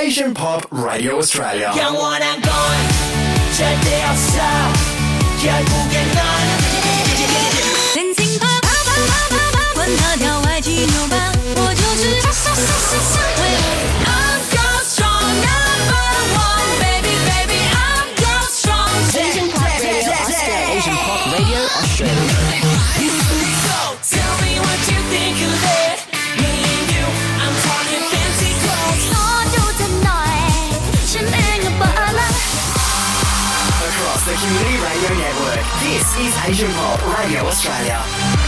Asian Pop Radio Australia. 영원한 건 절대 없어 결국엔 넌 I'm go strong number one baby baby I'm go strong Asian Pop Radio Australia. Tell me what you think of it Me and you I'm talking fancy clothes Across the Community Radio Network, this is Asian Pop Radio Australia.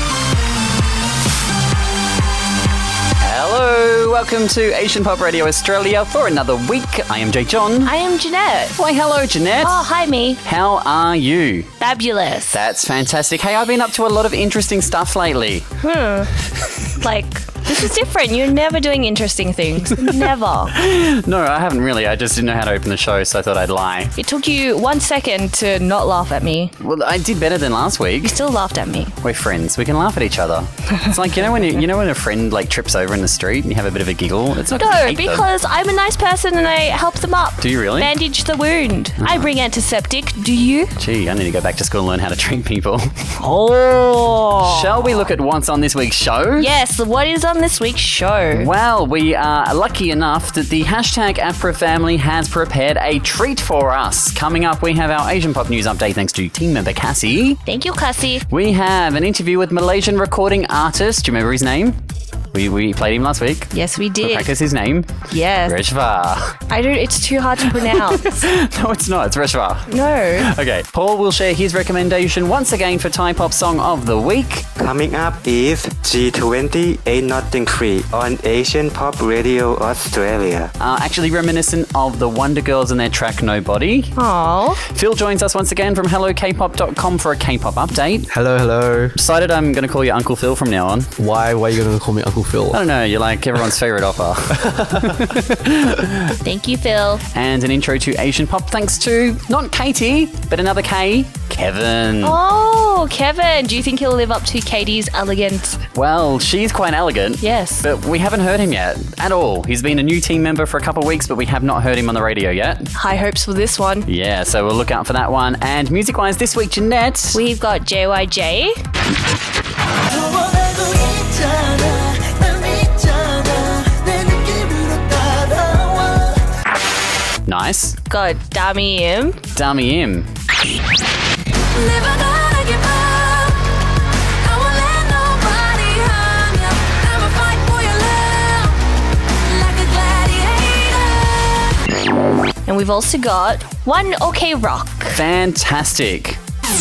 Hello, welcome to Asian Pop Radio Australia for another week. I am Jake John. I am Jeanette. Why, hello, Jeanette. Oh, hi, me. How are you? Fabulous. That's fantastic. Hey, I've been up to a lot of interesting stuff lately. Like, this is different. You're never doing interesting things. Never. No, I haven't really. I just didn't know how to open the show, so I thought I'd lie. It took you 1 second to not laugh at me. Well, I did better than last week. You still laughed at me. We're friends. We can laugh at each other. It's like, you know when a friend like trips over in the street and you have a bit of a giggle? It's not 'cause you No, hate them. because I'm a nice person and I help them up. Do you really? Bandage the wound. I bring antiseptic. Do you? Gee, I need to go back to school and learn how to treat people. Oh. Shall we look at what's on this week's show? Yes, what is on this week's show? Well, we are lucky enough that the hashtag APRA family has prepared a treat for us. Coming up, we have our Asian Pop News update thanks to team member Cassie. Thank you, Cassie. We have an interview with Malaysian recording artist. Do you remember his name? We played him last week. Yes, we did. Practice his name. Yes. Reshva. I don't. It's too hard to pronounce. No, it's not. It's Reshva. No. Okay. Paul will share his recommendation once again for Thai Pop Song of the Week. Coming up is G20 Ain't Nothing Free on Asian Pop Radio Australia. Actually reminiscent of the Wonder Girls and their track Nobody. Oh. Phil joins us once again from hellokpop.com for a K-pop update. Hello. Decided I'm going to call you Uncle Phil from now on. Why are you going to call me Uncle Phil? I don't know, you're like everyone's favourite offer. Thank you, Phil. And an intro to Asian Pop thanks to, not Katie, but another K, Kevin. Oh, Kevin. Do you think he'll live up to Katie's elegant? Well, she's quite elegant. Yes. But we haven't heard him yet, at all. He's been a new team member for a couple of weeks, but we have not heard him on the radio yet. High hopes for this one. Yeah, so we'll look out for that one. And music-wise this week, Jeanette. We've got JYJ. Nice. Got Dami Im. Dummy Im. And we've also got One OK Rock. Fantastic.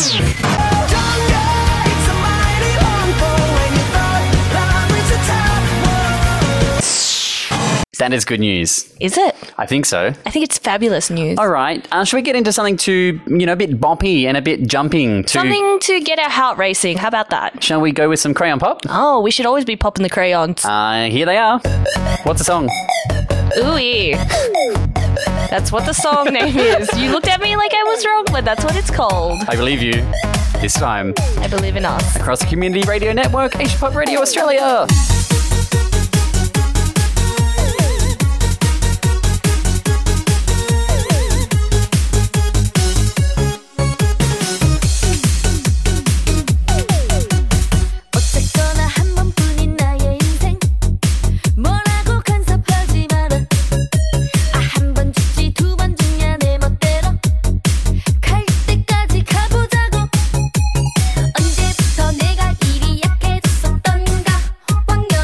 That is good news. Is it? I think so. I think it's fabulous news. All right. Should we get into something to, a bit boppy and a bit jumping? Something to get our heart racing. How about that? Shall we go with some crayon pop? Oh, we should always be popping the crayons. Here they are. What's the song? Ooh-ee. That's what the song name is. You looked at me like I was wrong, but that's what it's called. I believe you. This time. I believe in us. Across the Community Radio Network, Asian Pop Radio Australia. 언제부터 내가 이리 약해졌었던가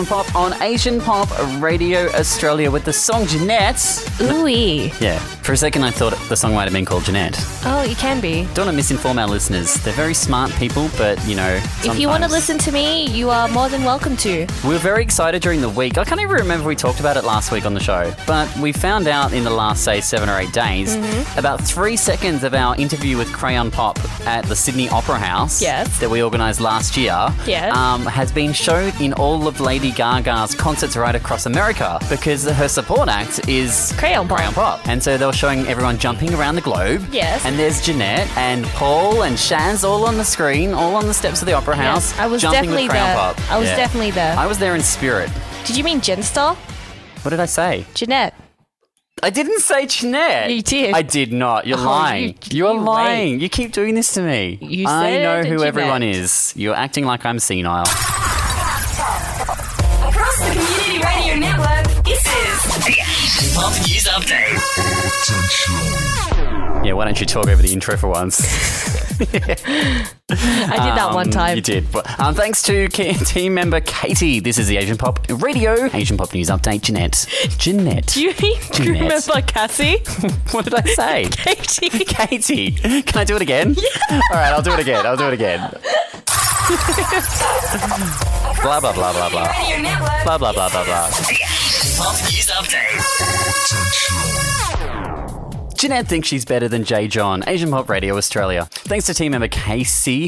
Pop on Asian Pop Radio Australia with the song Jeanette. Ooh-wee. Yeah, for a second I thought the song might have been called Jeanette. Oh, it can be. Don't want to misinform our listeners. They're very smart people, but, If you want to listen to me, you are more than welcome to. We were very excited during the week. I can't even remember if we talked about it last week on the show, but we found out in the last, say, 7 or 8 days, about 3 seconds of our interview with Crayon Pop at the Sydney Opera House that we organised last year has been shown in all of Lady Gaga's concerts right across America because her support act is Crayon Pop. And so they were showing everyone jumping around the globe. Yes. And there's Jeanette and Paul and Shaz all on the screen, all on the steps of the Opera House. I was jumping definitely with Crayon there. Pop. I was definitely there. I was there in spirit. Did you mean Jenstar? What did I say? Jeanette. I didn't say Jeanette. You did. I did not. You're lying. You're lying. wait. You keep doing this to me. You I said know who Jeanette. everyone is. You're acting like I'm senile. Across the Community Radio Network, this is the Asian Pop News Update. Yeah, why don't you talk over the intro for once? I did that one time. You did. But, thanks to team member Katie. This is the Asian Pop Radio, Asian Pop News Update. Jeanette. Do you mean Jeanette. remember Cassie? What did I say? Katie. Katie. Can I do it again? Yeah. All right, I'll do it again. Blah, blah, blah, blah, blah. Radio Network, Blah, blah, blah, blah, blah. the Asian Pop News Update. Jeanette thinks she's better than J. John, Asian Pop Radio Australia. Thanks to team member Casey.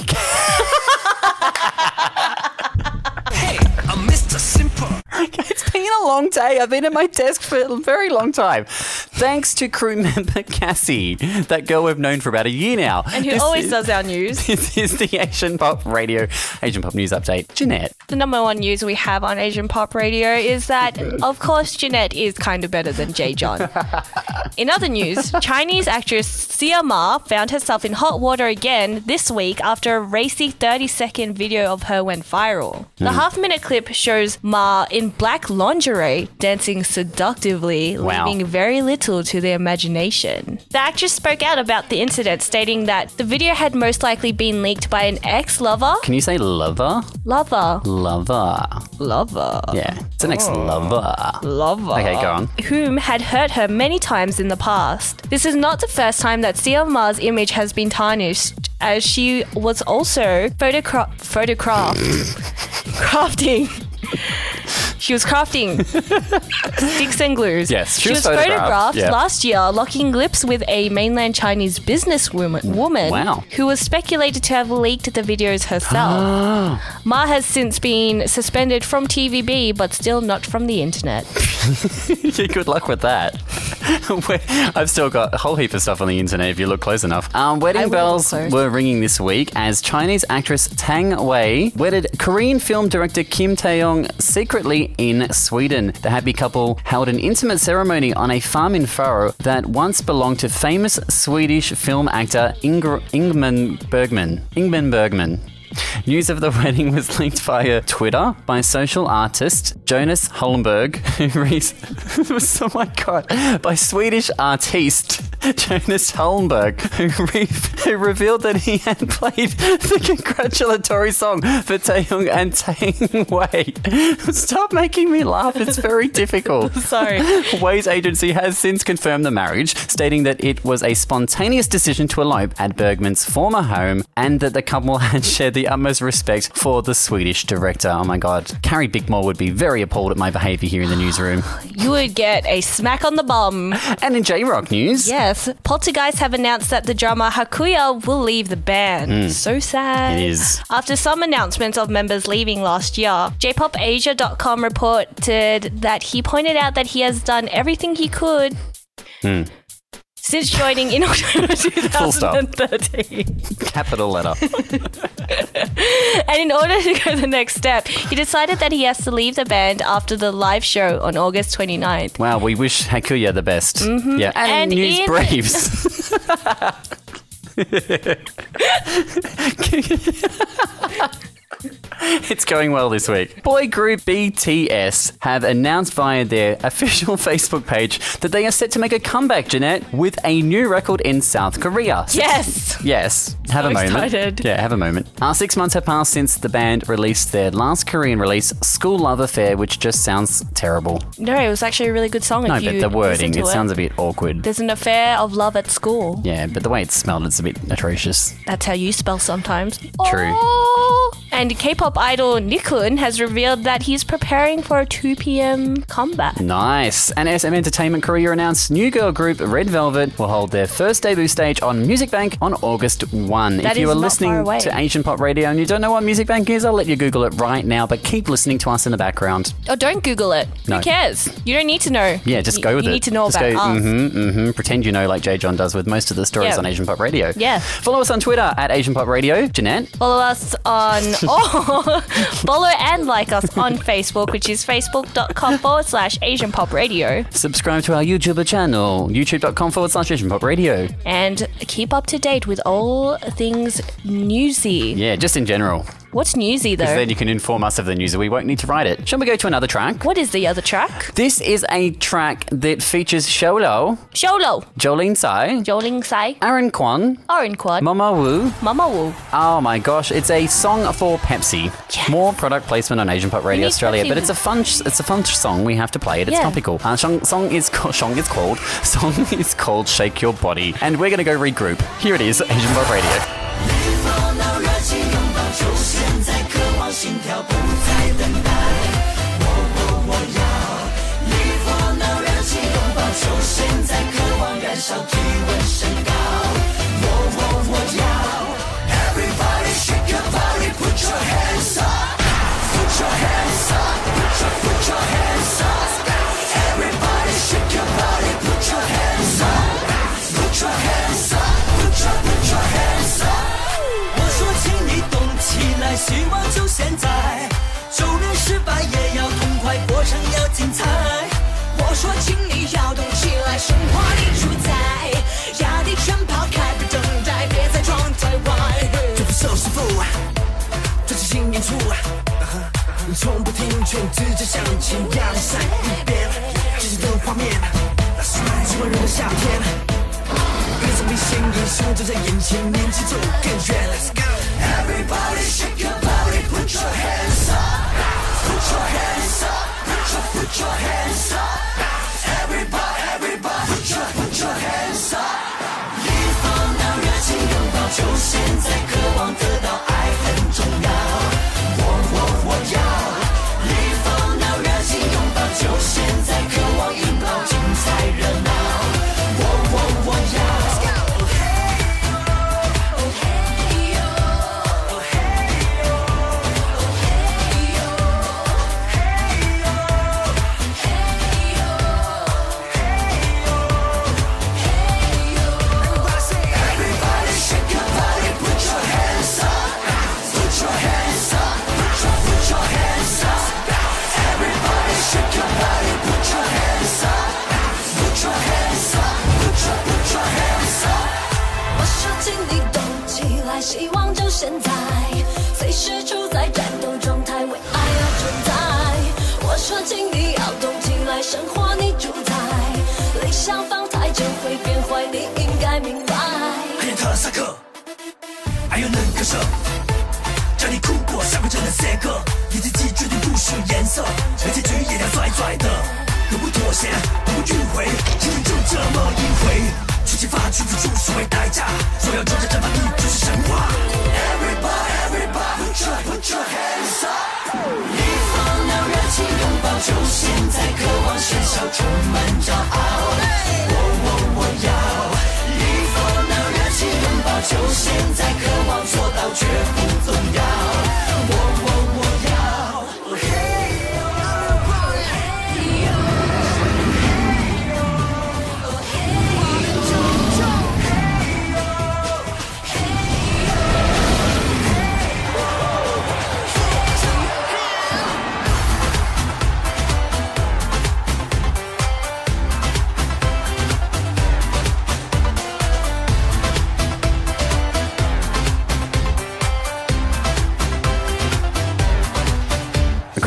Hey, I'm Mr. Simple. It's been a long day. I've been at my desk for a very long time. Thanks to crew member Cassie, that girl we've known for about a year now. And who always does our news. This is the Asian Pop Radio, Asian Pop News Update. Jeanette. The number one news we have on Asian Pop Radio is that, of course, Jeanette is kind of better than J. John. In other news, Chinese actress Sia Ma found herself in hot water again this week after a racy 30-second video of her went viral. The half-minute clip shows Ma in black lingerie dancing seductively, Wow. leaving very little to the imagination. The actress spoke out about the incident, stating that the video had most likely been leaked by an ex-lover. Can you say lover? Lover. Lover. Yeah, it's an ex-lover. Lover. Okay, go on. Whom had hurt her many times in the past. This is not the first time that Sia Ma's image has been tarnished, as she was also crafting. She was crafting sticks and glues. Yes, she was photographed last year locking lips with a mainland Chinese businesswoman Wow. who was speculated to have leaked the videos herself. Ma has since been suspended from TVB, but still not from the internet. Yeah, good luck with that. I've still got a whole heap of stuff on the internet if you look close enough. Wedding bells were ringing this week as Chinese actress Tang Wei wedded Korean film director Kim Tae-yong secretly in Sweden. The happy couple held an intimate ceremony on a farm in Faro that once belonged to famous Swedish film actor Ingmar Bergman. News of the wedding was leaked via Twitter by social artist Jonas Holmberg, by Swedish artiste Jonas Holmberg, who revealed that he had played the congratulatory song for Taeyong and Tang Wei. Stop making me laugh, it's very difficult. Sorry. Wei's agency has since confirmed the marriage, stating that it was a spontaneous decision to elope at Bergman's former home and that the couple had shared the utmost respect for the Swedish director. Oh my God. Carrie Bickmore would be very appalled at my behaviour here in the newsroom. You would get a smack on the bum. And in J-Rock news... Yes, Poltergeist have announced that the drummer Hakuya will leave the band. So sad. It is. After some announcements of members leaving last year, JPopAsia.com reported that he pointed out that he has done everything he could since joining in October 2013. Capital letter. And in order to go the next step, he decided that he has to leave the band after the live show on August 29th. Wow, we wish Hakuya the best. Yeah, and News in- Braves. It's going well this week. Boy group BTS have announced via their official Facebook page that they are set to make a comeback, Jeanette, with a new record in South Korea. Yes. Yes. Have a moment. Excited. Yeah, have a moment. 6 months have passed since the band released their last Korean release, School Love Affair, which just sounds terrible. No, it was actually a really good song. No, if but you the wording, listen it to sounds a bit awkward. There's an affair of love at school. Yeah, but the way it's smelled, it's a bit atrocious. That's how you spell sometimes. True. Oh. And K-pop idol Nichkhun has revealed that he's preparing for a 2 p.m. comeback. Nice. And SM Entertainment Korea announced new girl group Red Velvet will hold their first debut stage on Music Bank on August 1. That if you is are not listening far away. to Asian Pop Radio and you don't know what Music Bank is, I'll let you Google it right now, but keep listening to us in the background. Oh, don't Google it. No. Who cares? You don't need to know. Yeah, just go with it. You need to know just about us. Pretend you know like J. John does with most of the stories Yeah. on Asian Pop Radio. Yeah. Follow us on Twitter at Asian Pop Radio. Jeanette? Follow us on... follow and like us on Facebook, which is facebook.com/Asian Pop Radio. Subscribe to our YouTube channel, youtube.com/Asian Pop Radio. And keep up to date with all things newsy. Yeah, just in general. What's newsy, though? Because then you can inform us of the news. We won't need to write it. Shall we go to another track? What is the other track? This is a track that features Xiaolo, Sholo. Jolene Tsai, Joling Sai. Aaron Kwon, Orin Quad. Mama Wu. Mama Wu. Oh my gosh, it's a song for Pepsi. Yes. More product placement on Asian Pop Radio need Australia, Pepsi. but it's a fun song. We have to play it. It's Yeah. topical. Song is called Shake Your Body, and we're gonna go regroup. Here it is, Asian Pop Radio. 烦恼热情拥抱，就现在，渴望心跳不再等待。我要离烦恼热情拥抱，就现在，渴望燃烧，体温升高。我要 Everybody shake your body, put your hands up, put your hands up, put your hands up. Everybody shake your body, put your hands up, put your hands up, put your hands up. 我说请你动起来，希望就现在，就连失败也要痛快，过程要精彩。我说请你要动起来，生活你主宰，压力全抛开，不等待，别再装太坏。就不受束缚，专注心演出，从不停劝，直接向前，压力闪一边，激情的画面，是温柔的夏天。别总比显眼，希望就在眼前，年纪走更远。Let's go. Everybody shake your body, put your hands up, put your hands up, put your hands up. Everybody, put your hands up. 离烦恼热情拥抱，就现在，渴望得到爱很重要。我要离烦恼热情拥抱，就现在，渴望拥抱精彩热闹。我要。希望就现在，随时处在战斗状态，为爱而存在。我说，请你要动起来，生活你主宰，理想放太久会变坏，你应该明白。还有特萨克，还有能割舍，叫你哭过，下过真的 say 歌，你自己决定不需颜色，而结局也要拽拽的，都不妥协，不迂回，因为就这么一回。出其发去付出所谓代价，所有周着这把你就是神话。Everybody, put your hands up。离烦恼热情拥抱，就现在，渴望喧嚣，充满骄傲。我要离烦恼热情拥抱，就现在，渴望做到绝不动摇。我要。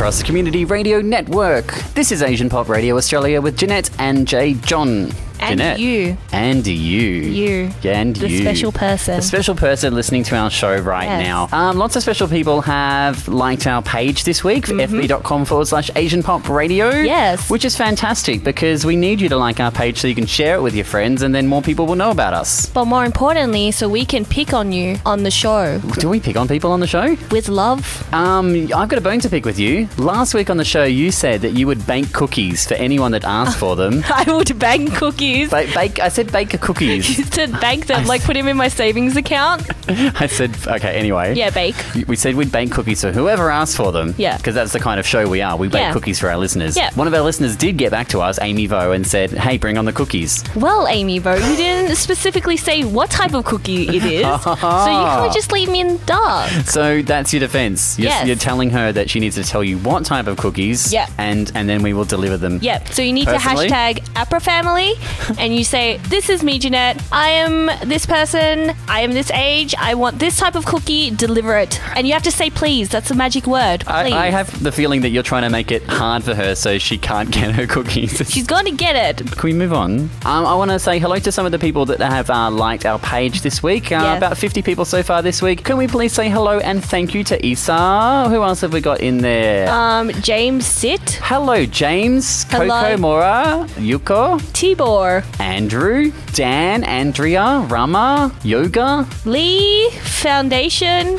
across the Community Radio Network. This is Asian Pop Radio Australia with Jeanette and J. John. And Jeanette. you. And you. You. Yeah, and The you. special person. The special person listening to our show right Yes. now. Lots of special people have liked our page this week, fb.com/Asian Pop Radio. Yes. Which is fantastic because we need you to like our page so you can share it with your friends and then more people will know about us. But more importantly, so we can pick on you on the show. Do we pick on people on the show? With love. I've got a bone to pick with you. Last week on the show, you said that you would bake cookies for anyone that asked for them. I would bake cookies. I said bake cookies. You said bake them, like put them in my savings account. I said, okay, anyway. Yeah, bake. We said we'd bake cookies for whoever asked for them. Yeah. Because that's the kind of show we are. We bake Yeah. cookies for our listeners. Yeah. One of our listeners did get back to us, Amy Vo, and said, hey, bring on the cookies. Well, Amy Vo, you didn't specifically say what type of cookie it is, so you can't just leave me in the dark. So that's your defense. Yes. You're telling her that she needs to tell you what type of cookies. Yeah. And then we will deliver them. Yep. So you need Personally? to hashtag APRAFamily and you say, this is me, Jeanette. I am this person. I am this age. I want this type of cookie. Deliver it. And you have to say please. That's a magic word. Please. I have the feeling that you're trying to make it hard for her so she can't get her cookies. She's going to get it. Can we move on? I want to say hello to some of the people that have liked our page this week. Yes. About 50 people so far this week. Can we please say hello and thank you to Isa? Who else have we got in there? James Sit. Hello, James, Hello. Coco Mora, Yuko, Tibor. Andrew, Dan, Andrea, Rama, Yoga. Lee. Foundation.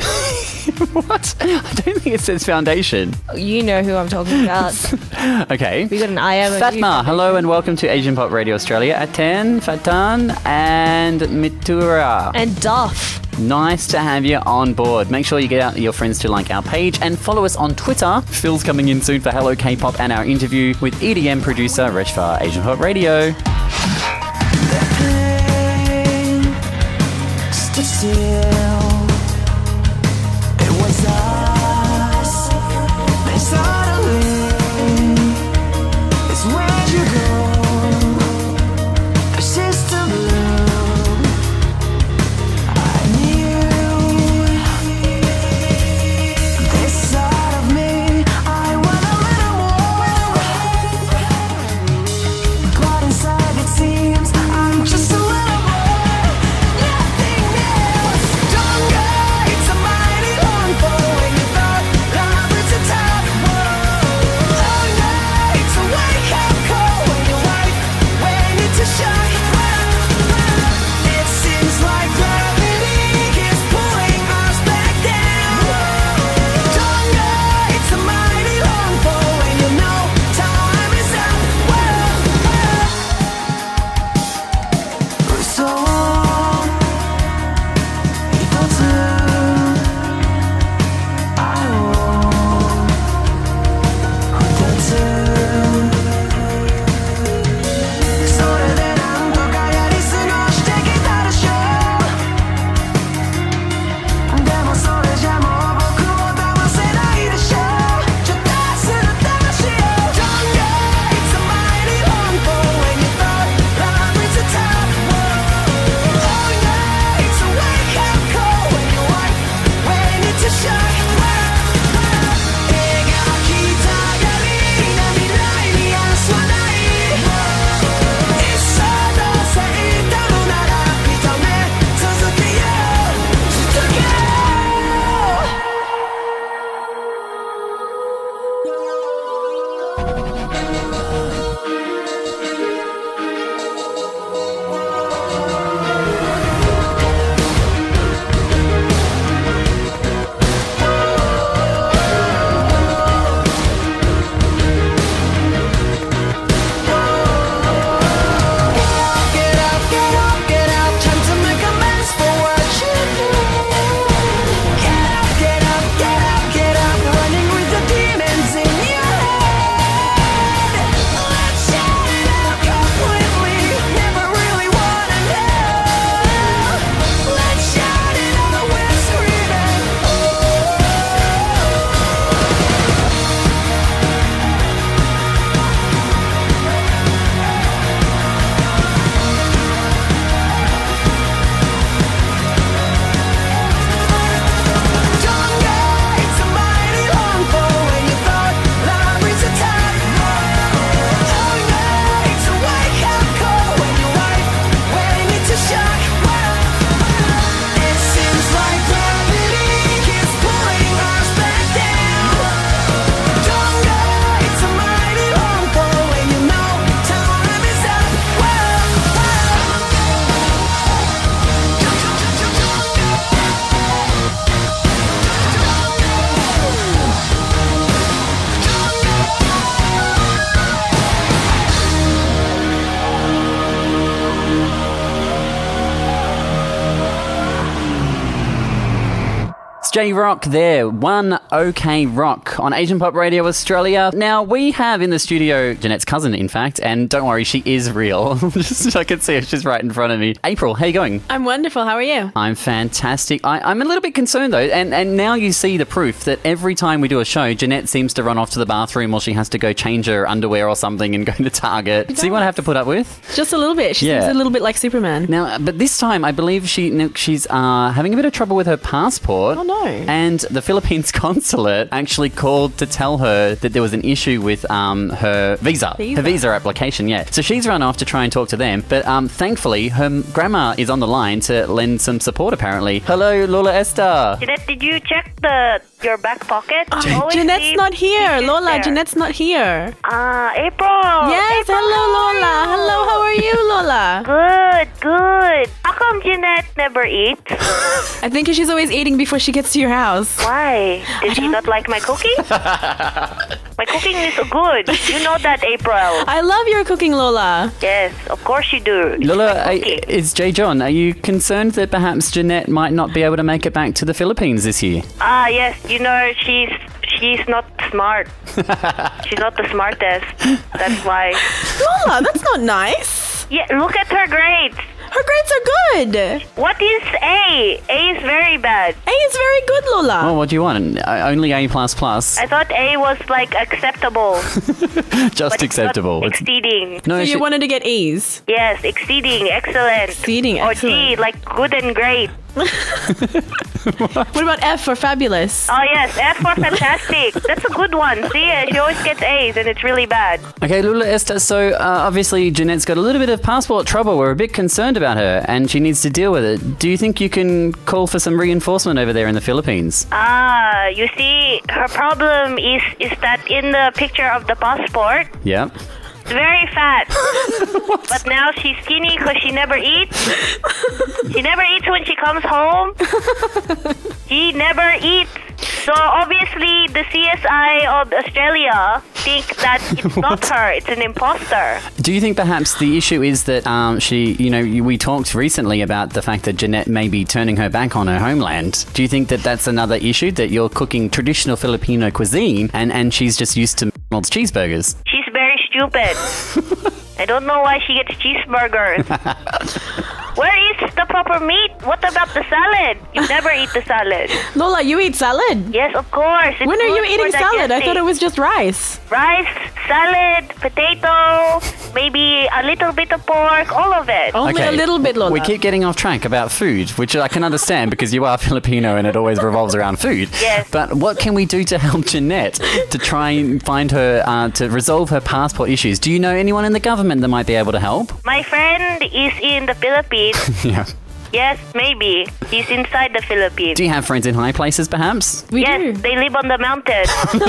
What? I don't think it says foundation. You know who I'm talking about. Okay. We got an IMOU. Fatma, hello and welcome to Asian Pop Radio Australia. Atan, Fatan, and Mitura. And Duff. Nice to have you on board. Make sure you get out your friends to like our page and follow us on Twitter. Phil's coming in soon for Hello K-Pop and our interview with EDM producer Reshfar, Asian Pop Radio. It was us, and suddenly it's where you go. The system blew. I knew this side of me. I want a little more, but inside it seems I'm just a little more. Nothing else. J-Rock there, One OK Rock on Asian Pop Radio Australia. Now, we have in the studio Jeanette's cousin, in fact, and don't worry, she is real. I can see her, she's right in front of me. April, how you going? I'm wonderful. How are you? I'm fantastic. I'm a little bit concerned, though, and now you see the proof that every time we do a show, Jeanette seems to run off to the bathroom or she has to go change her underwear or something and go to Target. See what I have to put up with? Just a little bit. She seems a little bit like Superman. Now, but this time, I believe she's having a bit of trouble with her passport. Oh, no. And the Philippines consulate actually called to tell her that there was an issue with her visa. Her visa application, yeah. So she's run off to try and talk to them. But thankfully, her grandma is on the line to lend some support, apparently. Hello, Lola Esther. Jeanette, did you check your back pocket? Jeanette's not here. Lola, Jeanette's not here. April. Yes, April, hello, Lola. Hello, how are you, Lola? Good. How come Jeanette never eats? I think she's always eating before she gets to your house. Why? Did she not like my cooking? My cooking is good. You know that, April. I love your cooking, Lola. Yes, of course you do. Lola, it's J. John. Are you concerned that perhaps Jeanette might not be able to make it back to the Philippines this year? Yes. You know, she's not smart. She's not the smartest. That's why. Lola, that's not nice. Yeah, look at her grades. Her grades are good. What is A? A is very bad. A is very good, Lola. Oh, what do you want? Only A++. I thought A was like acceptable. Just acceptable. Not exceeding. No, So you wanted to get E's? Yes, exceeding, excellent. Exceeding, Or excellent. G, like good and great. What about F for fabulous? Oh yes, F for fantastic. That's a good one. See, she always gets A's and it's really bad. Okay, Lola Esther, so obviously Jeanette's got a little bit of passport trouble. We're a bit concerned about her and she needs to deal with it. Do you think you can call for some reinforcement over there in the Philippines? You see, her problem is that in the picture of the passport, Yep. it's very fat. But now she's skinny because she never eats. She never eats when she comes home. She never eats. So obviously the CSI of Australia think that it's not her, it's an imposter. Do you think perhaps the issue is that we talked recently about the fact that Jeanette may be turning her back on her homeland. Do you think that that's another issue, that you're cooking traditional Filipino cuisine and she's just used to McDonald's cheeseburgers? She's very stupid. I don't know why she gets cheeseburgers. Where is the proper meat? What about the salad? You never eat the salad. Lola, you eat salad? Yes, of course. It's When are you good eating for salad? I digesting. thought it was just rice. Rice, salad, potato, maybe a little bit of pork, all of it. Only a little bit, Lola. We keep getting off track about food, which I can understand because you are Filipino and it always revolves around food. Yes. But what can we do to help Jeanette to try and find her, to resolve her passport issues? Do you know anyone in the government that might be able to help? My friend is in the Philippines. Yeah. Yes, maybe. He's inside the Philippines. Do you have friends in high places, perhaps? We Yes, do. they live on the mountain.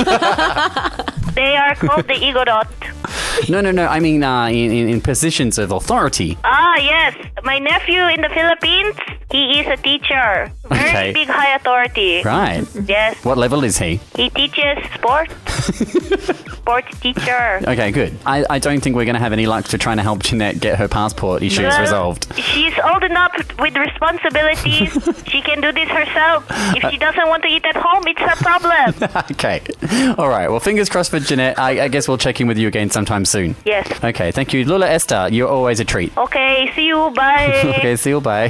They are called the Igorot. No. I mean, in positions of authority. Yes. My nephew in the Philippines, he is a teacher. Very Okay. big high authority. Right. Yes. What level is he? He teaches sport. Sports teacher. Okay, good. I don't think we're going to have any luck to trying to help Jeanette get her passport issues Well, resolved. She's old enough with responsibilities. She can do this herself. If she doesn't want to eat at home, it's her problem. Okay. All right. Well, fingers crossed for Jeanette. I guess we'll check in with you again sometime soon. Yes. Okay. Thank you. Lula Esther, you're always a treat. Okay, see you. Bye. Okay, see you. Bye.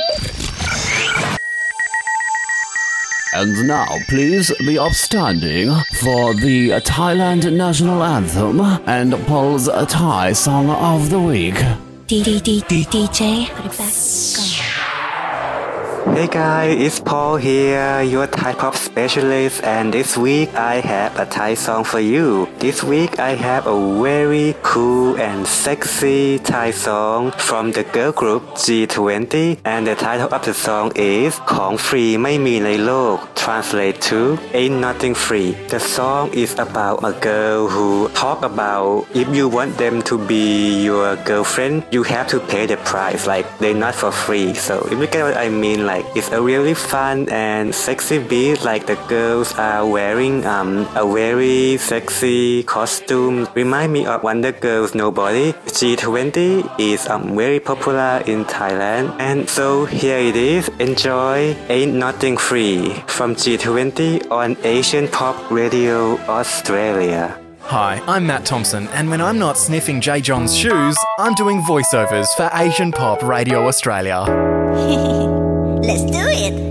And now, please be upstanding for the Thailand national anthem and Paul's Thai song of the week. DJ, put it back. Go. Hey guys, it's Paul here, your Thai pop specialist, and this week I have a Thai song for you. This week I have a very cool and sexy Thai song from the girl group G20, and the title of the song is ของฟรีไม่มีในโลก Translate to Ain't Nothing Free. The song is about a girl who talk about if you want them to be your girlfriend, you have to pay the price, like they're not for free. So if you get what I mean, like it's a really fun and sexy beat, like the girls are wearing a very sexy G20 costume remind me of Wonder Girls Nobody. G20 is very popular in Thailand, and so here it is. Enjoy Ain't Nothing Free from G20 on Asian Pop Radio Australia. Hi, I'm Matt Thompson, and when I'm not sniffing J. John's shoes, I'm doing voiceovers for Asian Pop Radio Australia. Let's do it.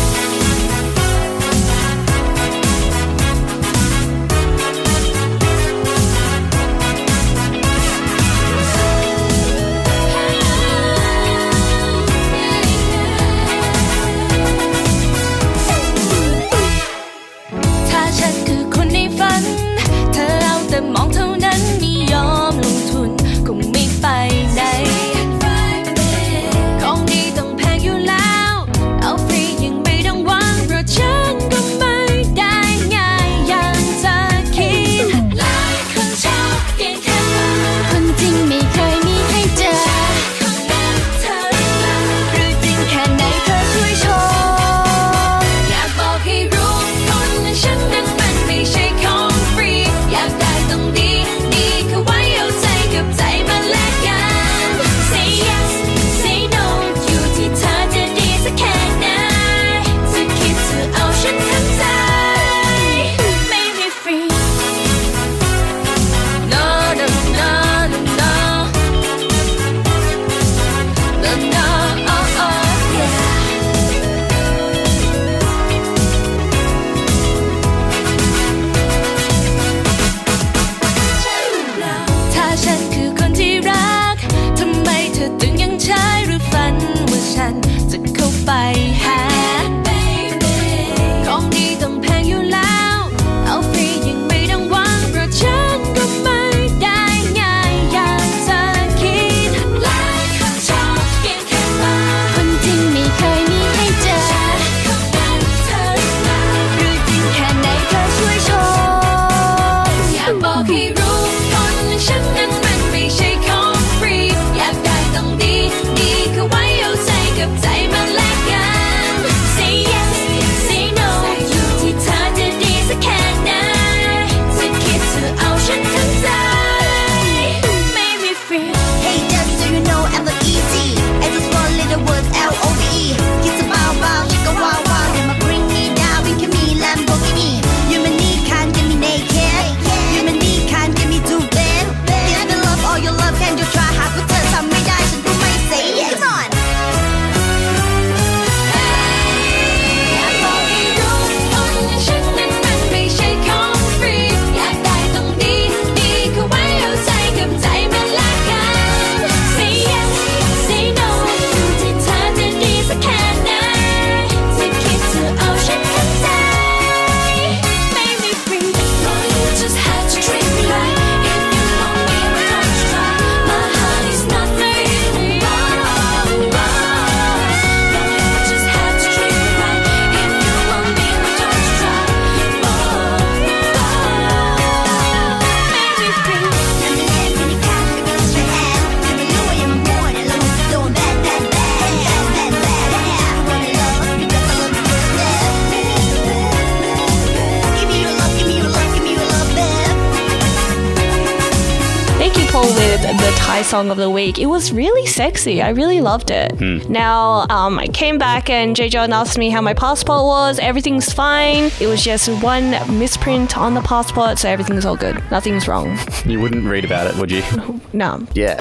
'Call with the Thai song of the week. It was really sexy. I really loved it. Now, I came back and J-John asked me how my passport was. Everything's fine. It was just one misprint on the passport, so everything's all good. Nothing's wrong. You wouldn't read about it, would you? No. Yeah.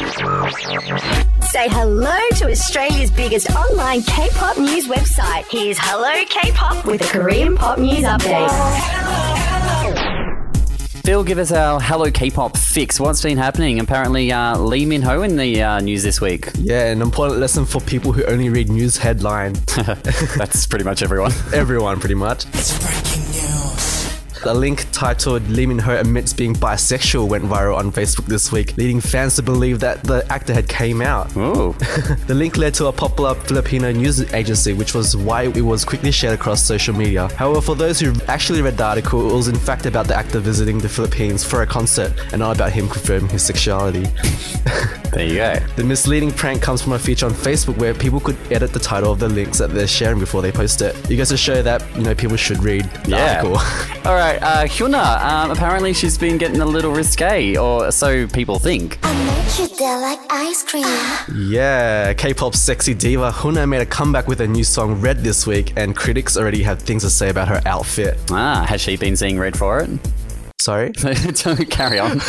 Say hello to Australia's biggest online K-pop news website. Here's Hello K-pop with a Korean pop news update. Phil, give us our Hello K-pop fix. What's been happening? Apparently, Lee Min-ho in the news this week. Yeah, an important lesson for people who only read news headlines. That's pretty much everyone. Everyone, pretty much. It's breaking news. A link titled Lee Min-ho admits being bisexual went viral on Facebook this week, leading fans to believe that the actor had came out. Ooh. The link led to a popular Filipino news agency, which was why it was quickly shared across social media. However, for those who actually read the article, it was in fact about the actor visiting the Philippines for a concert and not about him confirming his sexuality. There you go. The misleading prank comes from a feature on Facebook where people could edit the title of the links that they're sharing before they post it. You guys to show that, people should read the article. All right, Hyuna, apparently she's been getting a little risque, or so people think. I make you there like ice cream. Yeah, K-pop sexy diva Hyuna made a comeback with a new song Red this week, and critics already have things to say about her outfit. Has she been seeing red for it? Sorry? Carry on.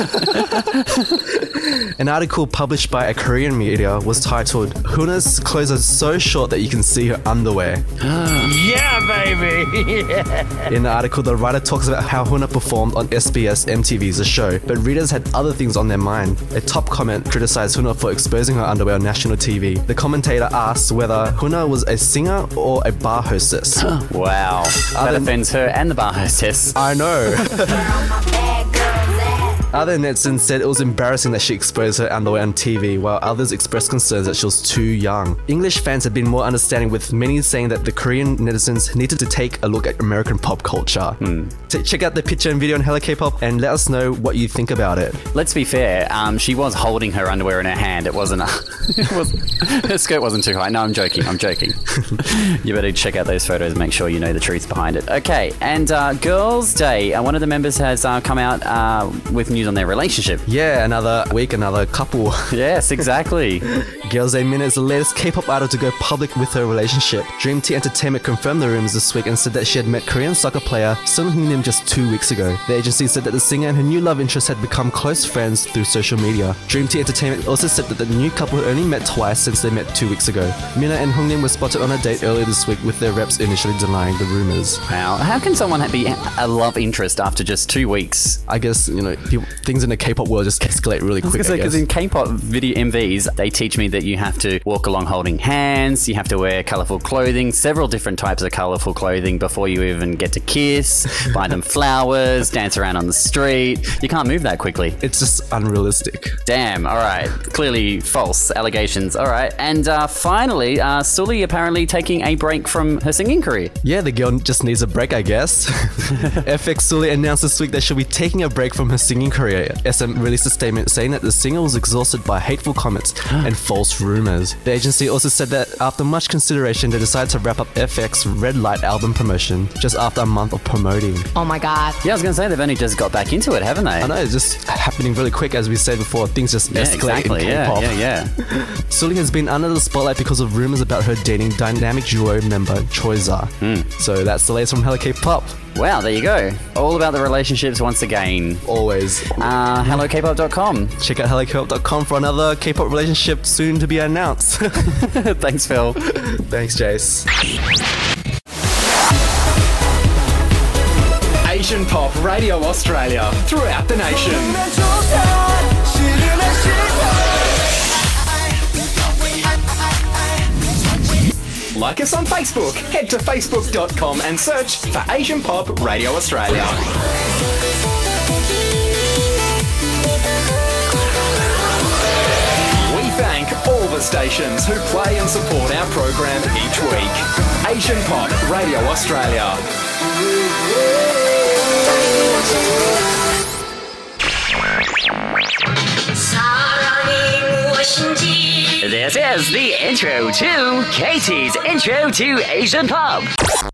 An article published by a Korean media was titled, Hyuna's clothes are so short that you can see her underwear. Yeah, baby! In the article, the writer talks about how Hyuna performed on SBS MTV's The Show, but readers had other things on their mind. A top comment criticized Hyuna for exposing her underwear on national TV. The commentator asked whether Hyuna was a singer or a bar hostess. Wow. That offends her and the bar hostess. I know. Other netizens said it was embarrassing that she exposed her underwear on TV, while others expressed concerns that she was too young. English fans have been more understanding, with many saying that the Korean netizens needed to take a look at American pop culture. Check out the picture and video on Hello K-pop and let us know what you think about it. Let's be fair, she was holding her underwear in her hand. It wasn't her skirt wasn't too high. No, I'm joking. You better check out those photos and make sure you know the truth behind it. Okay, and Girls' Day. One of the members has come out with news on their relationship. Yeah, another week, another couple. Yes, exactly. Girls' Day Minute is the latest K-pop idol to go public with her relationship. Dream Team Entertainment confirmed the rumors this week and said that she had met Korean soccer player Sun Heung-nim just 2 weeks ago. The agency said that the singer and her new love interest had become close friends through social media. Dream Team Entertainment also said that the new couple had only met twice since they met 2 weeks ago. Mina and Heung-nim were spotted on a date earlier this week, with their reps initially denying the rumors. Wow, how can someone be a love interest after just 2 weeks? I guess, things in the K-pop world just escalate really quick. Because in K-pop video MVs, they teach me that you have to walk along holding hands, you have to wear colourful clothing, several different types of colourful clothing before you even get to kiss, buy them flowers, dance around on the street. You can't move that quickly. It's just unrealistic. Damn, all right. Clearly false allegations. All right. And finally, Sully apparently taking a break from her singing career. Yeah, the girl just needs a break, I guess. FX Sully announced this week that she'll be taking a break from her singing career. SM released a statement saying that the singer was exhausted by hateful comments and false rumors. The agency also said that after much consideration, they decided to wrap up FX Red Light album promotion just after a month of promoting. Oh my god. Yeah, I was going to say, they've only just got back into it, haven't they? I know, it's just happening really quick. As we said before, things just escalate in K-pop. Yeah. Sully has been under the spotlight because of rumors about her dating dynamic duo member Choiza. So that's the latest from Hello K-pop. Wow, there you go. All about the relationships once again. Always. HelloKpop.com. Check out HelloKpop.com for another K-pop relationship soon to be announced. Thanks, Phil. Thanks, Jace. Asian Pop Radio Australia, throughout the nation. Like us on Facebook. Head to facebook.com and search for Asian Pop Radio Australia. We thank all the stations who play and support our program each week. Asian Pop Radio Australia. This is the intro to Katie's Intro to Asian Pop.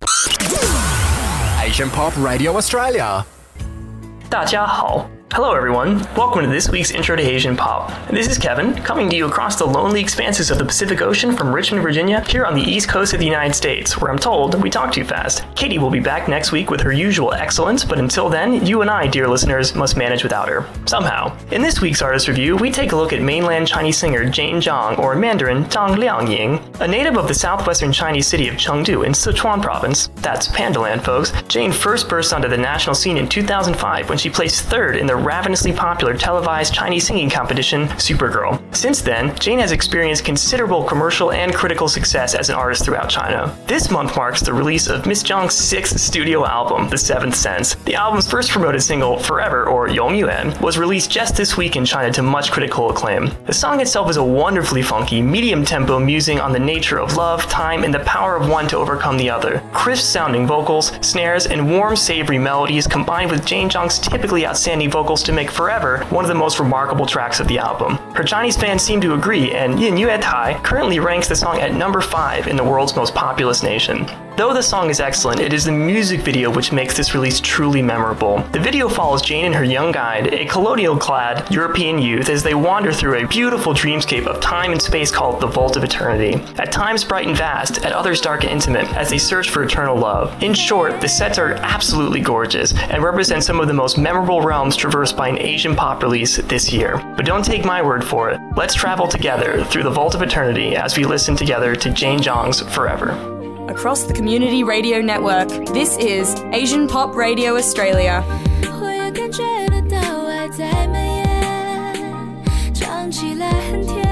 Asian Pop Radio Australia. 大家好. Hello everyone, welcome to this week's Intro to Asian Pop. This is Kevin, coming to you across the lonely expanses of the Pacific Ocean from Richmond, Virginia, here on the east coast of the United States, where I'm told we talk too fast. Katie will be back next week with her usual excellence, but until then, you and I, dear listeners, must manage without her. Somehow. In this week's artist review, we take a look at mainland Chinese singer Jane Zhang, or Mandarin Zhang Liangying. A native of the southwestern Chinese city of Chengdu in Sichuan province, that's Pandaland folks, Jane first burst onto the national scene in 2005 when she placed third in the ravenously popular televised Chinese singing competition, Supergirl. Since then, Jane has experienced considerable commercial and critical success as an artist throughout China. This month marks the release of Miss Zhang's 6th studio album, The Seventh Sense. The album's first promoted single, Forever, or Yongyuan, was released just this week in China to much critical acclaim. The song itself is a wonderfully funky, medium-tempo musing on the nature of love, time, and the power of one to overcome the other. Crisp-sounding vocals, snares, and warm, savory melodies combined with Jane Zhang's typically outstanding vocal vocals to make Forever one of the most remarkable tracks of the album. Her Chinese fans seem to agree, and Yin Yue Tai currently ranks the song at number 5 in the world's most populous nation. Though the song is excellent, it is the music video which makes this release truly memorable. The video follows Jane and her young guide, a colonial-clad European youth, as they wander through a beautiful dreamscape of time and space called the Vault of Eternity. At times bright and vast, at others dark and intimate, as they search for eternal love. In short, the sets are absolutely gorgeous, and represent some of the most memorable realms traversed by an Asian pop release this year. But don't take my word for it. Let's travel together through the Vault of Eternity as we listen together to Jane Zhang's Forever. Across the Community Radio Network, this is Asian Pop Radio Australia. 我也感觉得到爱在蔓延，唱起来很甜，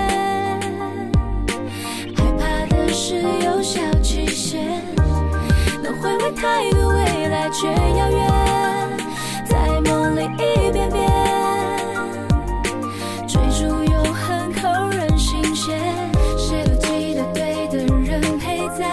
害怕的是有效期限，能回味太多未来却遥远，在梦里一遍遍追逐永恒扣人心弦，谁都记得对的人陪在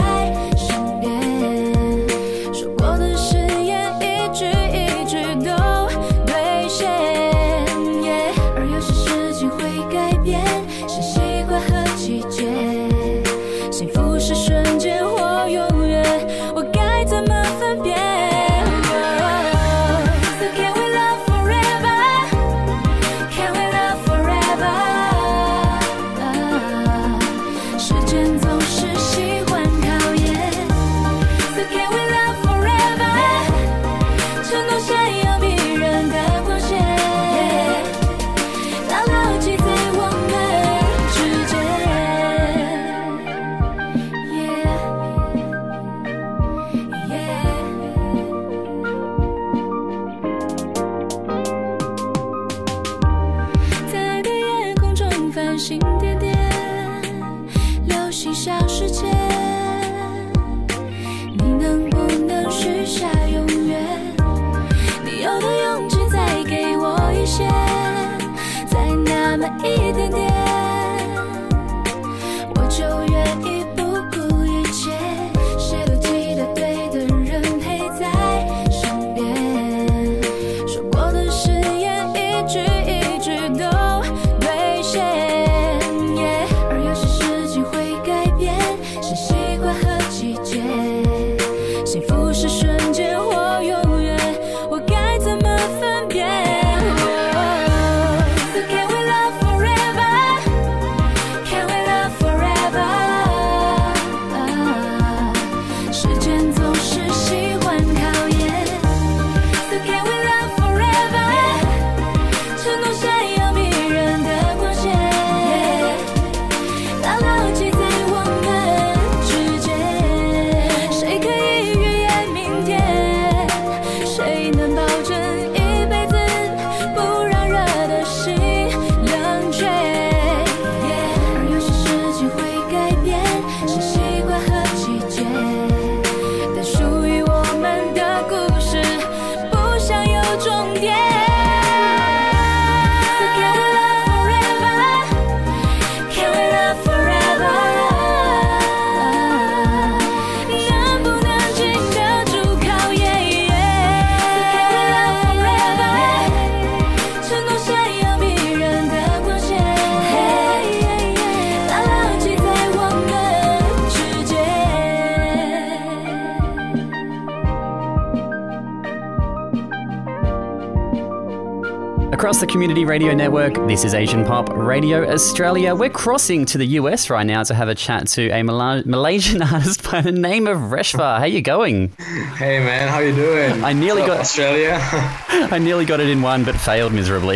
Across the Community Radio Network, this is Asian Pop Radio Australia. We're crossing to the US right now to have a chat to a Malaysian artist by the name of Reshva. How you going? Hey man, how you doing? I nearly got Australia. I nearly got it in one, but failed miserably.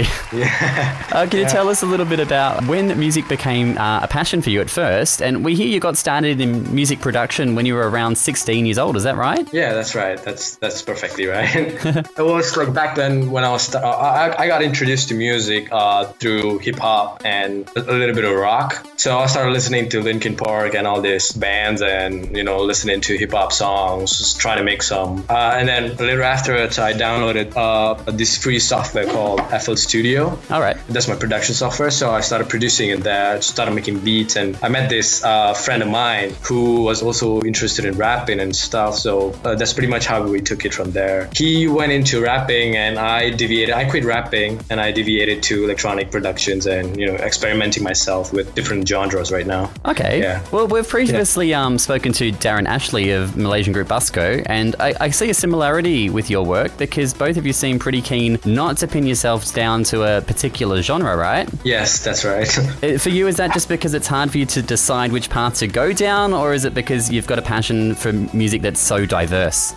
Yeah. Can you tell us a little bit about when music became a passion for you at first? And we hear you got started in music production when you were around 16 years old. Is that right? Yeah, that's right. That's perfectly right. It was like back then when I was I got interested introduced to music through hip hop and a little bit of rock. So I started listening to Linkin Park and all these bands, and listening to hip hop songs, just trying to make some. And then a little afterwards, I downloaded this free software called FL Studio. All right. That's my production software. So I started producing in there, started making beats, and I met this friend of mine who was also interested in rapping and stuff. So that's pretty much how we took it from there. He went into rapping, and I quit rapping, and I deviated to electronic productions and experimenting myself with different genres right now. Okay. Yeah. Well, we've previously spoken to Darren Ashley of Malaysian group Busco, and I see a similarity with your work because both of you seem pretty keen not to pin yourselves down to a particular genre, right? Yes, that's right. For you, is that just because it's hard for you to decide which path to go down, or is it because you've got a passion for music that's so diverse?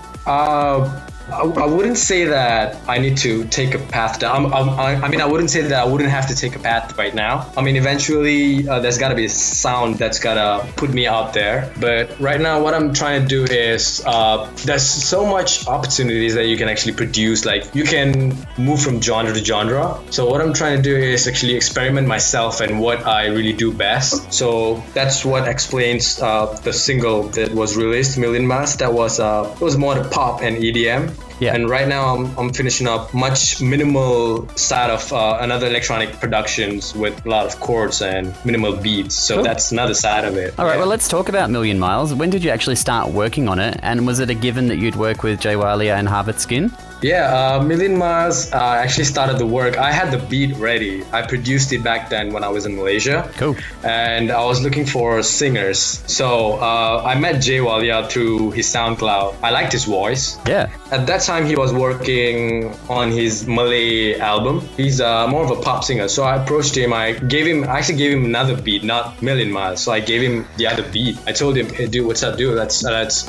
I wouldn't say that I need to take a path down. I wouldn't say that I wouldn't have to take a path right now. Eventually there's got to be a sound that's got to put me out there. But right now what I'm trying to do is there's so much opportunities that you can actually produce. Like you can move from genre to genre. So what I'm trying to do is actually experiment myself and what I really do best. So that's what explains the single that was released, Million Miles. That was it was more the pop and EDM. Yeah. And right now I'm finishing up much minimal side of another electronic productions with a lot of chords and minimal beats. So cool. That's another side of it. All right, well, let's talk about Million Miles. When did you actually start working on it? And was it a given that you'd work with Jay Walia and Harvard Skin? Yeah, Million Miles actually started the work. I had the beat ready. I produced it back then when I was in Malaysia. Cool. And I was looking for singers. So I met Jay Walia through his SoundCloud. I liked his voice. Yeah. At that time, he was working on his Malay album. He's more of a pop singer. So I approached him. I actually gave him another beat, not Million Miles. So I gave him the other beat. I told him, hey, dude, what's up, dude? Let's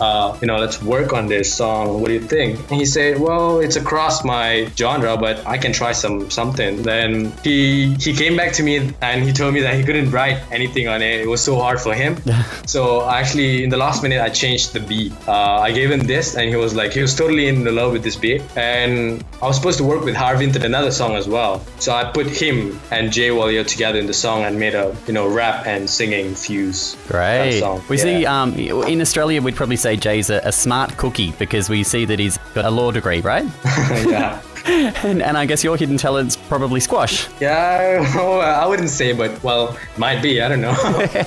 work on this song. What do you think? And he said, well, it's across my genre, but I can try something. Then he came back to me and he told me that he couldn't write anything on it. It was so hard for him. So actually, in the last minute, I changed the beat. I gave him this, and he was totally in love with this beat. And I was supposed to work with Harvind in another song as well. So I put him and Jay Walia together in the song and made a rap and singing fuse. Great. Song. We see in Australia we'd probably say Jay's a smart cookie because we see that he's got a law degree, right? Yeah. And I guess your hidden talent's probably squash. Yeah, I wouldn't say, but might be. I don't know.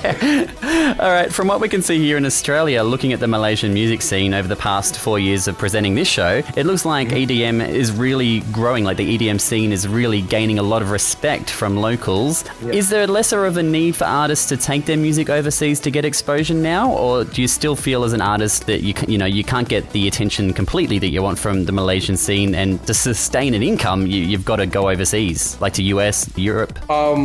All right, from what we can see here in Australia, looking at the Malaysian music scene over the past 4 years of presenting this show, it looks like EDM is really growing. Like the EDM scene is really gaining a lot of respect from locals. Yeah. Is there lesser of a need for artists to take their music overseas to get exposure now, or do you still feel as an artist that you can't get the attention completely that you want from the Malaysian scene, and to sustain an income, you've got to go overseas, like to US, Europe?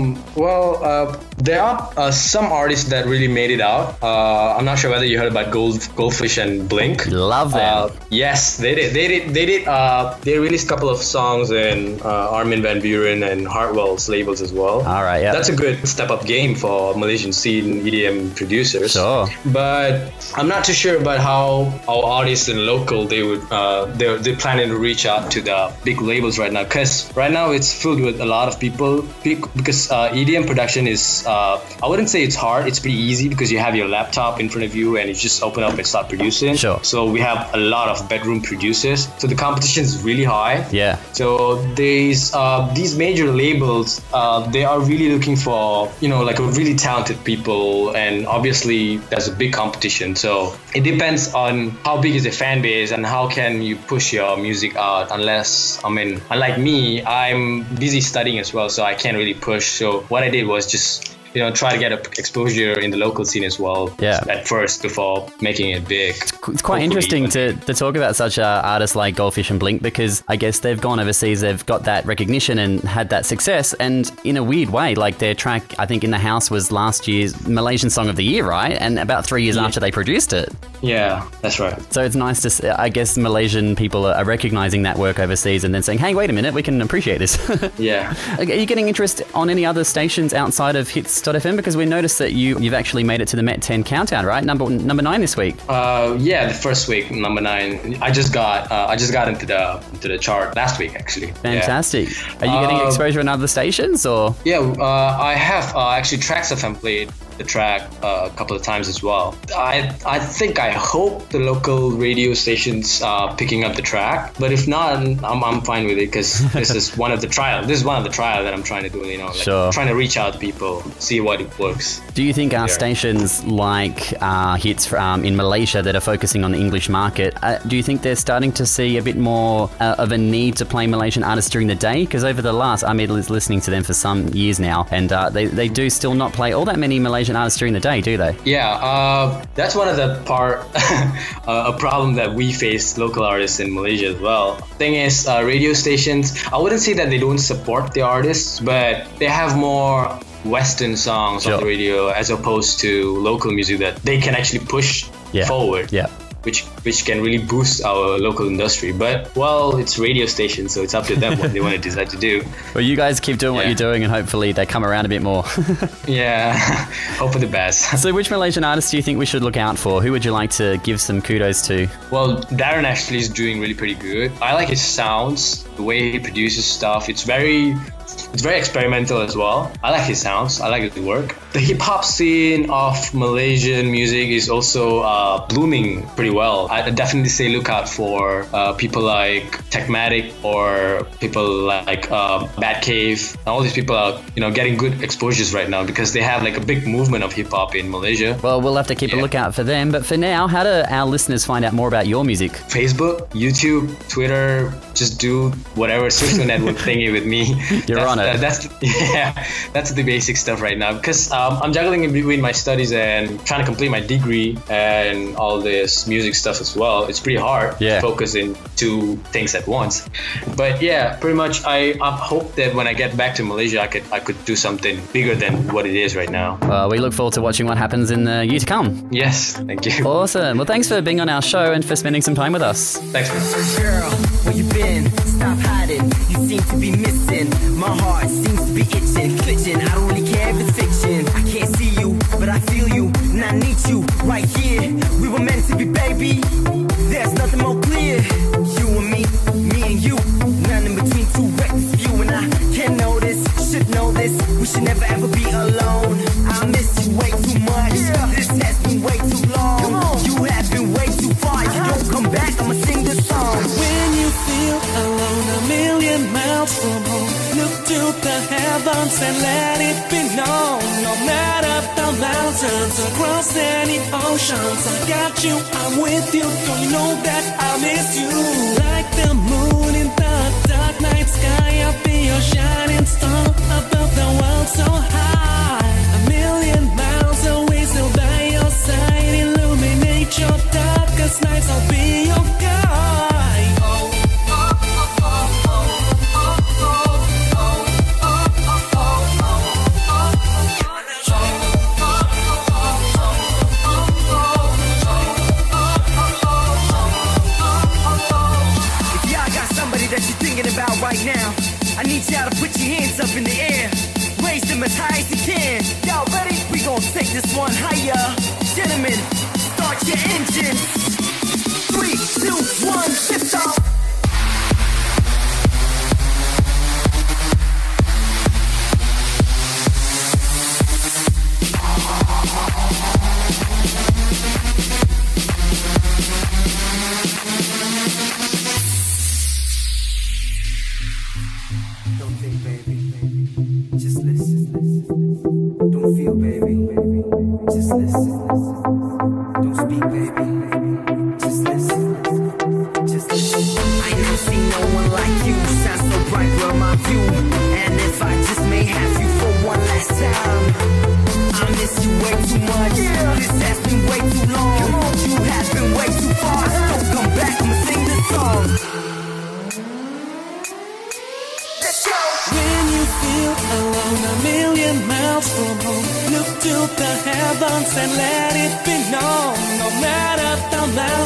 There are some artists that really made it out. I'm not sure whether you heard about Goldfish and Blink. Love them. Yes, they did. They released a couple of songs in Armin van Buuren and Hartwell's labels as well. All right, yeah. That's a good step-up game for Malaysian scene EDM producers. Sure. But I'm not too sure about how our artists and local they're planning to reach out to the big labels right now, because right now it's filled with a lot of people, because EDM production is I wouldn't say it's hard. It's pretty easy because you have your laptop in front of you and you just open up and start producing. Sure. So we have a lot of bedroom producers, so the competition is really high. Yeah. So these major labels they are really looking for like a really talented people, and obviously there's a big competition. So it depends on how big is the fan base and how can you push your music out. Unlike me, I'm busy studying as well, so I can't really push. So what I did was just try to get exposure in the local scene as well. Yeah. At first, before making it big. It's quite interesting to talk about such artists like Goldfish and Blink, because I guess they've gone overseas, they've got that recognition and had that success, and in a weird way, like their track, I think In the House was last year's Malaysian Song of the Year, right? And about 3 years after they produced it. Yeah, that's right. So it's nice to, I guess Malaysian people are recognizing that work overseas and then saying, hey, wait a minute, we can appreciate this. Yeah. Are you getting interest on any other stations outside of Hits.fm? Because we noticed that you've actually made it to the Met 10 countdown, right? Number 9 this week. Yeah, the first week, number 9. I just got into the chart last week, actually. Fantastic. Yeah. Are you getting exposure in other stations, or? Yeah, I have actually Trax FM played the track a couple of times as well. I hope the local radio stations are picking up the track, but if not, I'm fine with it, because this is one of the trials. This is one of the trials that I'm trying to do. Sure. Trying to reach out to people, see what it works. Do you think our stations like Hits in Malaysia that are focusing on the English market, do you think they're starting to see a bit more of a need to play Malaysian artists during the day? Because over the last, I'm listening to them for some years now, and they do still not play all that many Malaysian artists during the day, do they? Yeah, that's one of the a problem that we face, local artists in Malaysia as well. Thing is, radio stations, I wouldn't say that they don't support the artists, but they have more Western songs on the radio as opposed to local music that they can actually push forward. Yeah. Which can really boost our local industry. But, well, it's radio stations, so it's up to them what they want to decide to do. Well, you guys keep doing what you're doing, and hopefully they come around a bit more. Yeah, hope for the best. So which Malaysian artists do you think we should look out for? Who would you like to give some kudos to? Well, Darren actually is doing really pretty good. I like his sounds, the way he produces stuff. It's very experimental as well. I like his sounds. I like his work. The hip-hop scene of Malaysian music is also blooming pretty well. I definitely say look out for people like Techmatic or people like Bad Cave. All these people are, getting good exposures right now because they have like a big movement of hip-hop in Malaysia. Well, we'll have to keep a lookout for them. But for now, how do our listeners find out more about your music? Facebook, YouTube, Twitter. Just do whatever social network thingy with me. You're on it. That's the basic stuff right now, because I'm juggling in between my studies and trying to complete my degree and all this music stuff as well. It's pretty hard to focus in 2 things at once. But yeah, pretty much I hope that when I get back to Malaysia, I could do something bigger than what it is right now. We look forward to watching what happens in the year to come. Yes, thank you. Awesome. Well, thanks for being on our show and for spending some time with us. Thanks, man. Girl, where you been? Stop hiding. You seem to be missing. My heart seems to be itching, glitching. I don't really care if it's fiction. I can't see you, but I feel you, and I need you right here. We were meant to be, baby. There's nothing more clear. You and me and you. None in between, 2 reckless of you and I. Can't know this, should know this. We should never ever be alone. I miss you way too much. This has been way too long. You have been way too far. You don't come back, I'ma sing this song. When you feel alone, a million miles from home, look to the heavens and let it be known. No matter the mountains, across any oceans, I got you, I'm with you. Don't you know that I miss you? Like the moon in the dark night sky, I'll be your shining star above the world so high. A million miles away, still by your side, illuminate your darkest nights. I'll be your guide. About right now, I need y'all to put your hands up in the air, raise them as high as you can. Y'all ready? We gon' take this one higher. Gentlemen, start your engines. 3, 2, 1, lift off. And let it be known, no matter the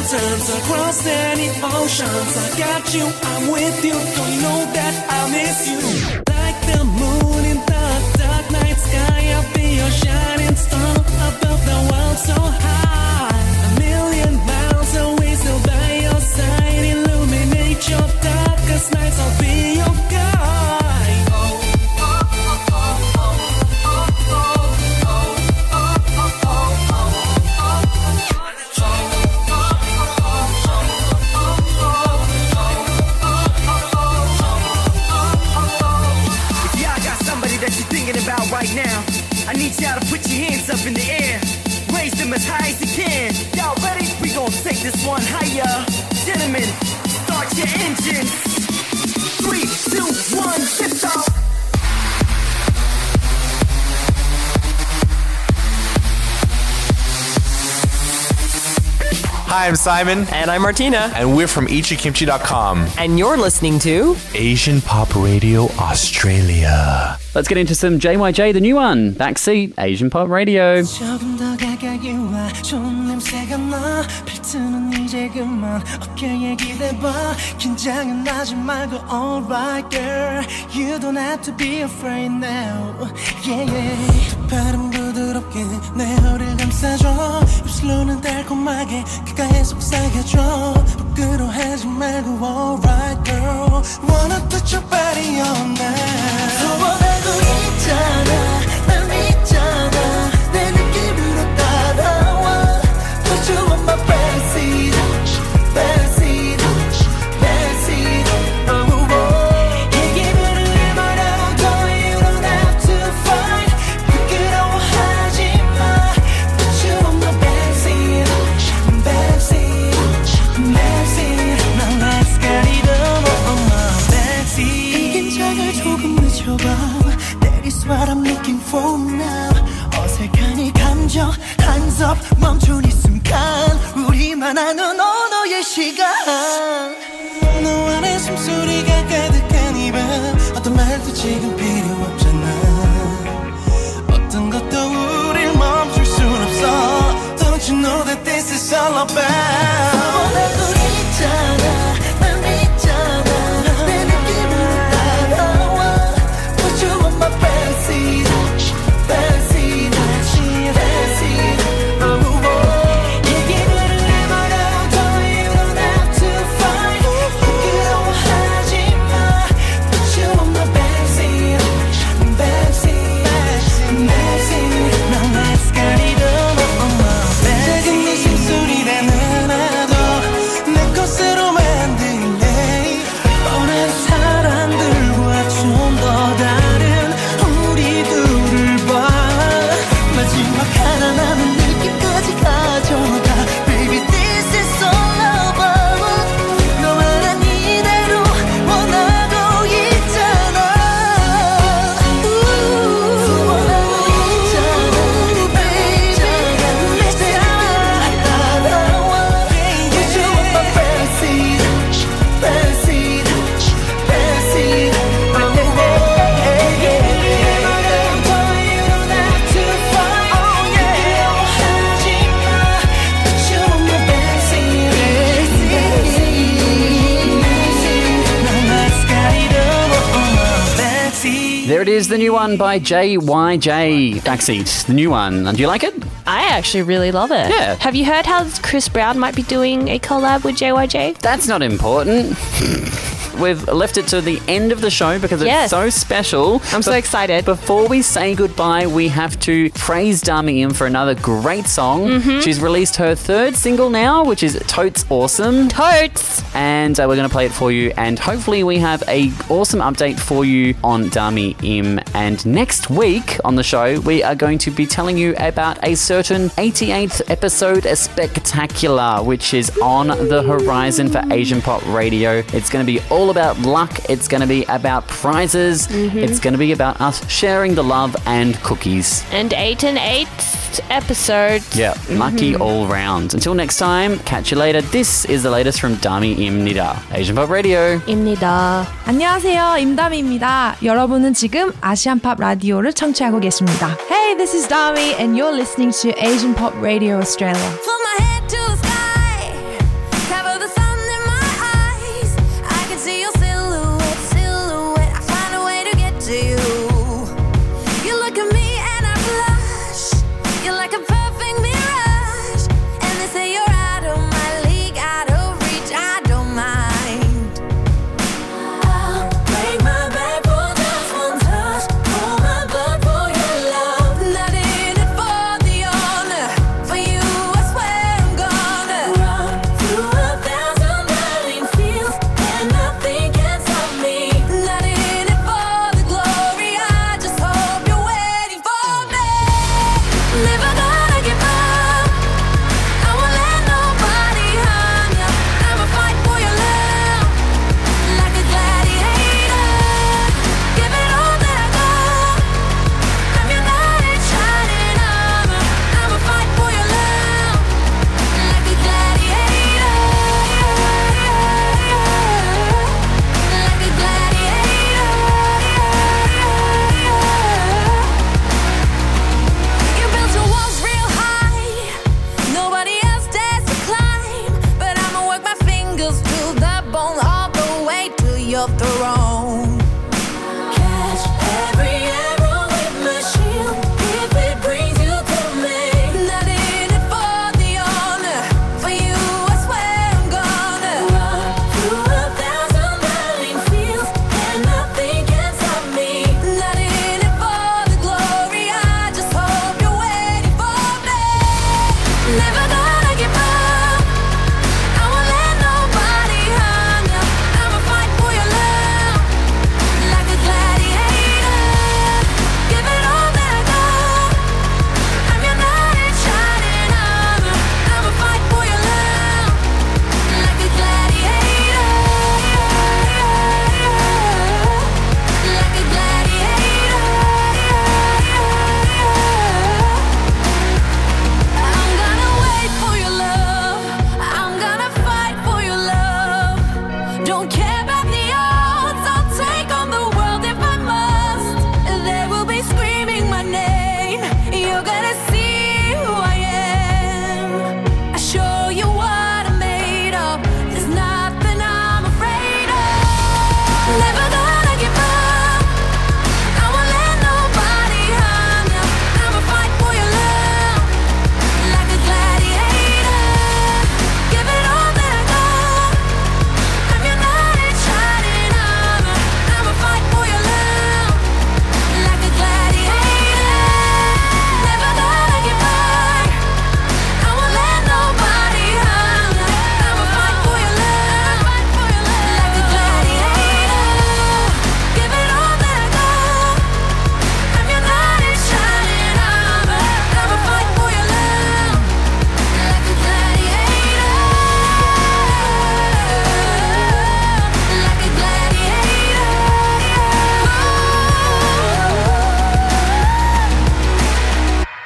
mountains, across any oceans. I got you, I'm with you, don't you know that I miss you? Like the moon in the dark night sky, I'll be your shining star above the world so high. A million miles away, still by your side, illuminate your darkest nights. I'll be your guide. If y'all got somebody that you're thinking about right now, I need y'all to put your hands up in the air. Raise them as high as you can. Y'all ready? We gon' take this one higher. Gentlemen, start your engines. 3, 2, 1, lift off. Hi, I'm Simon. And I'm Martina. And we're from ichikimchi.com. And you're listening to Asian Pop Radio Australia. Let's get into some JYJ, the new one. Backseat, Asian Pop Radio. 조금 더 가까이 와 좋은 냄새가 나 필트는 이제 그만 어깨에 기대봐 긴장은 하지 말고 alright girl You don't have to be afraid now yeah yeah 발음 부드럽게 내 허리를 감싸줘 입술로는 달콤하게 귓가에 속삭여줘 부끄러워하지 말고 alright girl Wanna put your body on now 소원하고 있잖아 난 있잖아 내 느낌으로 따라와 Put you on my backseat backseat backseat oh oh 이 기분을 말하고 You don't have to fight 부끄러워하지 마 Put you on my backseat backseat backseat Now let's get it on my backseat 이 긴장을 조금 늦춰봐 That is what I'm looking for now 어색한 이 감정 Hands up 멈춘 이 순간 우리만 아는 언어의 시간 너와 내 숨소리가 가득한 이 밤 어떤 말도 지금 필요 없잖아 어떤 것도 우릴 멈출 순 없어 Don't you know that this is all about 원하고 있잖아 난 있잖아 내 느낌으로 따라와 Put you on my backseat backseat backseat oh oh 이 기분을 말하고 You don't have to fight 부끄러워하지 마 Put you on my backseat backseat backseat Now let's get it on my backseat 작은 네 숨소리라는 하나도 내 것으로 만들래 뻔한 사람들과 좀 더 다른 우리 둘을 봐 마지막 하나 남은 느낌까지 가져가 Baby this is all about 너만 이대로 원하고 있잖아 원하고 있잖아 Baby 내 사랑 따라와 Put you on my backseat backseat backseat oh oh There it is, the new one by JYJ. Backseat, the new one. And do you like it? I actually really love it. Yeah. Have you heard how Chris Brown might be doing a collab with JYJ? That's not important. We've left it to the end of the show because it's so special. I'm so excited. Before we say goodbye, we have to praise Dami Im for another great song. Mm-hmm. She's released her third single now, which is Totes Awesome. Totes! And we're going to play it for you. And hopefully we have a awesome update for you on Dami Im. And next week on the show, we are going to be telling you about a certain 88th episode spectacular, which is on the horizon for Asian Pop Radio. It's going to be all about luck. It's going to be about prizes. Mm-hmm. It's going to be about us sharing the love and cookies. And 88th episode. Yeah, lucky all round. Until next time, catch you later. This is the latest from Dami Imnida, Asian Pop Radio. 입니다. 안녕하세요, 임담입니다. 여러분은 지금 아시안 팝 라디오를 청취하고 계십니다. Hey, this is Dami, and you're listening to Asian Pop Radio Australia. Put my head to the sky.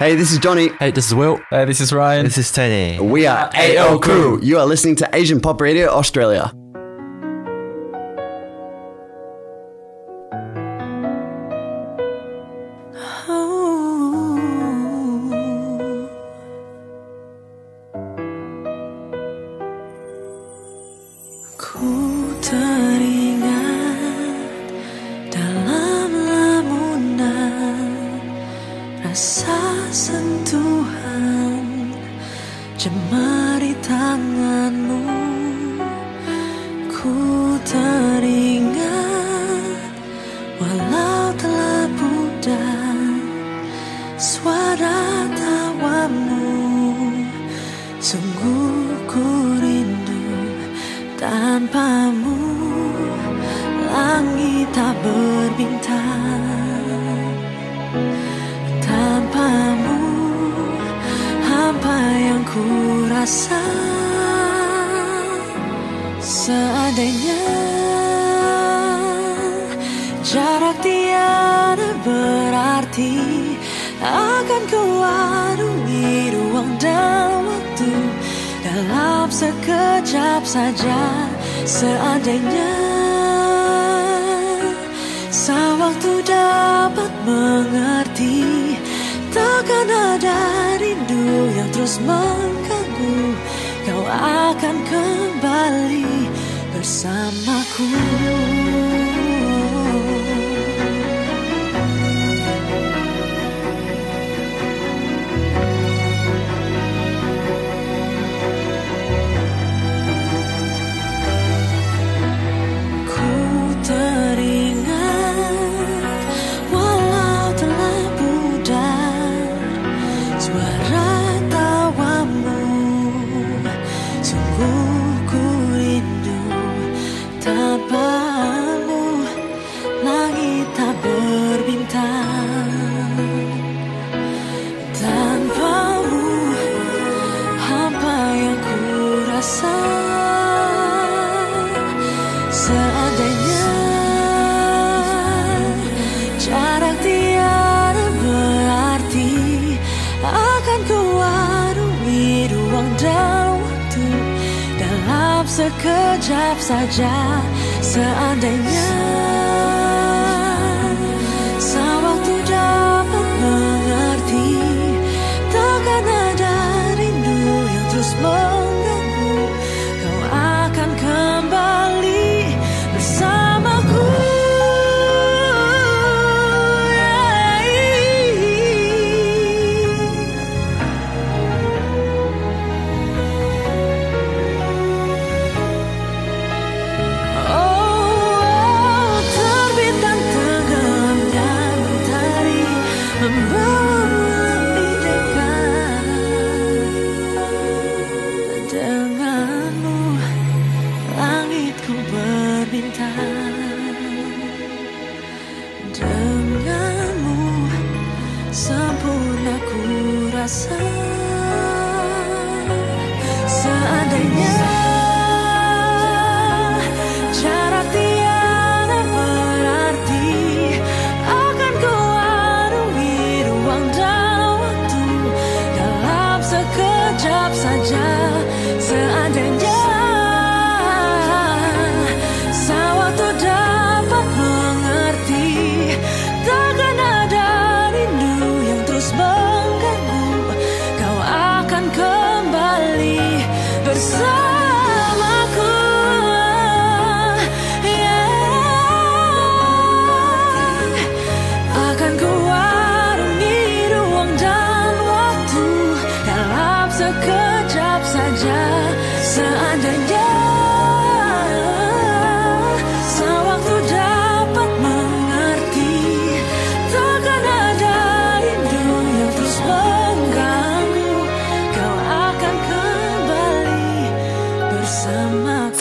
Hey, this is Johnny. Hey, this is Will. Hey, this is Ryan. This is Tony. We are AO Crew. You are listening to Asian Pop Radio Australia. Jemari tanganmu, ku teringat walau telah pudar suara tawamu. Sungguh ku rindu tanpamu, langit tak berbintang. Tanpamu, hampa yang ku rasa. Seandainya jarak tiada berarti, akan ku arungi ruang dan waktu dalam sekejap saja. Seandainya sang waktu dapat mengerti, takkan ada rindu yang terus mengganggu. Kau akan kembali bersamaku. Ku teringat walau telah pudar suara tawamu. Sungguh ku rindu tanpamu, langit tak berbintang. Tanpamu, hampa yang ku rasa. Seandainya jarak tiada berarti, akan ku arungi ruang dan waktu dalam sekejap saja. Seandainya sang waktu dapat mengerti, takkan ada rindu yang terus mengganggu. Kau akan kembali bersamaku. Oh,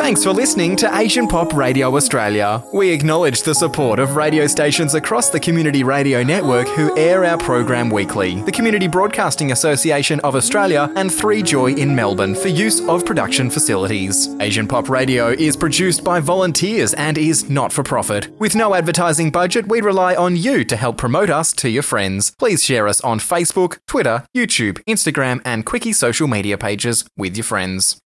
Thanks for listening to Asian Pop Radio Australia. We acknowledge the support of radio stations across the Community Radio Network who air our program weekly, the Community Broadcasting Association of Australia and 3Joy in Melbourne for use of production facilities. Asian Pop Radio is produced by volunteers and is not for profit. With no advertising budget, we rely on you to help promote us to your friends. Please share us on Facebook, Twitter, YouTube, Instagram and Quickie social media pages with your friends.